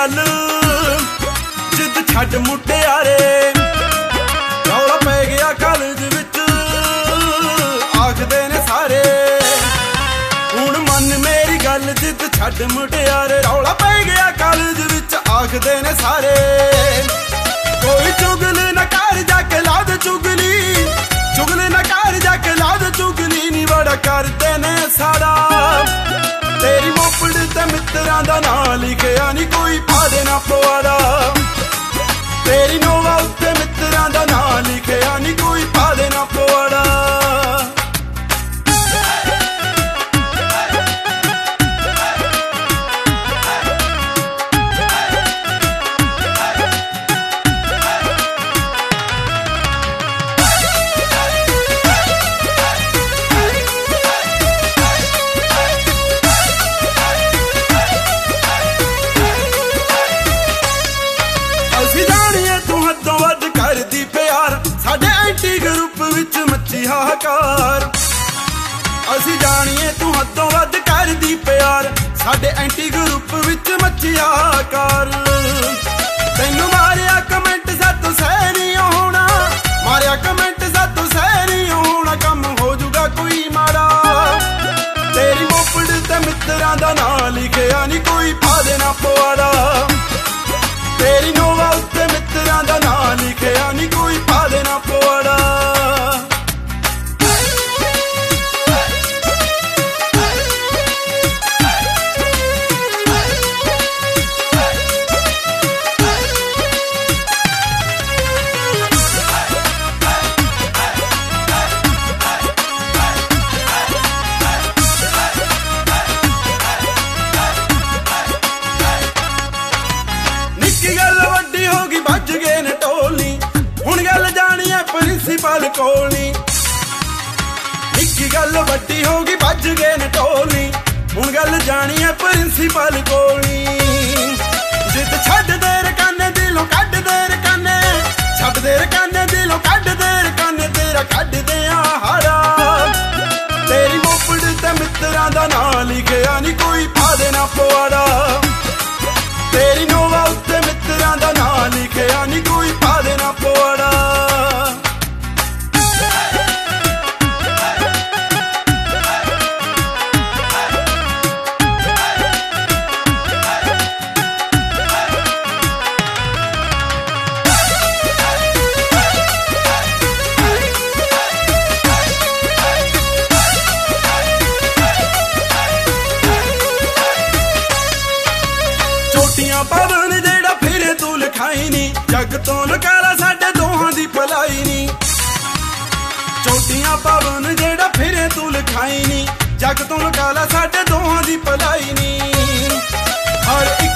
गल जिद छड्ड मुटियारे रौला पै गया कॉलेज विच आखदे ने सारे हुण मन मेरी गल जिद छड्ड मुटियारे रौला पै गया कॉलेज विच आखदे ने सारे कोई चुगल न कर जाके ला दे चुगली चुगल न कर जाके ला दे चुगली नी बड़ा करदे ने सारा तेरी मोपड़ ते मित्रां दा नां लिखिया नी कोई पा देना पवाड़ा तेरी नोवा उत्ते मित्रां दा नां लिखिया नी कोई पा देना पवाड़ा एंटी ग्रुप विच मची हाहाकार असी जानिए तू हदों वध करदी प्यार साडे एंटी ग्रुप विच मची हाहाकार तैनू मारिया कमेंट सातों सह नहीं होना मारिया कमेंट सातों सह नहीं होना कम हो जूगा कोई माड़ा तेरी मोपड़ ते मित्रां दा नां लिखिया नी कोई पा देना पवाड़ा तेरी नोवा उत्ते मित्रां दा नां लिखिया नी कोई पा देना पवाड़ा प्रिंसीपल कोली निक्की गल वड्डी होगी भज गए ने टोली हुण गल जानी है प्रिंसीपल कोली जिद छड्ड दे रकाने दिलों कड्ड दे रकाने छड्ड दे रकाने दिलों कड्ड दे रकाने तेरा कड्ड दे हारा तेरी मोपड़ ते मित्रां दा नां लिखिया नी कोई पा देना पवाड़ा तेरी नोवा उत्ते मित्रां दा नां लिखिया नी कोई पा देना पवाड़ा पवन जेड़ा फिरे तू लिखाई नी जग तो लकारा साडे दोहां दी भलाई नी चोटियां पवन जेड़ा फिरे तू लिखाई नी जग तो लकारा साडे दोहां दी भलाई नी हर